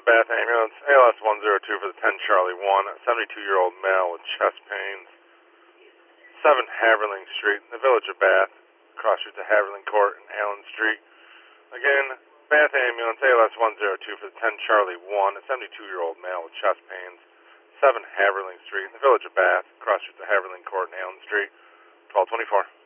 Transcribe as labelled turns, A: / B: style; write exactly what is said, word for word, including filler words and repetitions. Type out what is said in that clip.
A: Bath Ambulance, A L S one zero two for the ten Charlie one, seventy-two-year-old male with chest pains, seven Haverling Street, in the Village of Bath, cross streets of Haverling Court and Allen Street. Again, Bath Ambulance, A L S one zero two for the ten Charlie one, seventy-two-year-old male with chest pains, seven Haverling Street, in the Village of Bath, cross streets of Haverling Court and Allen Street, twelve twenty-four.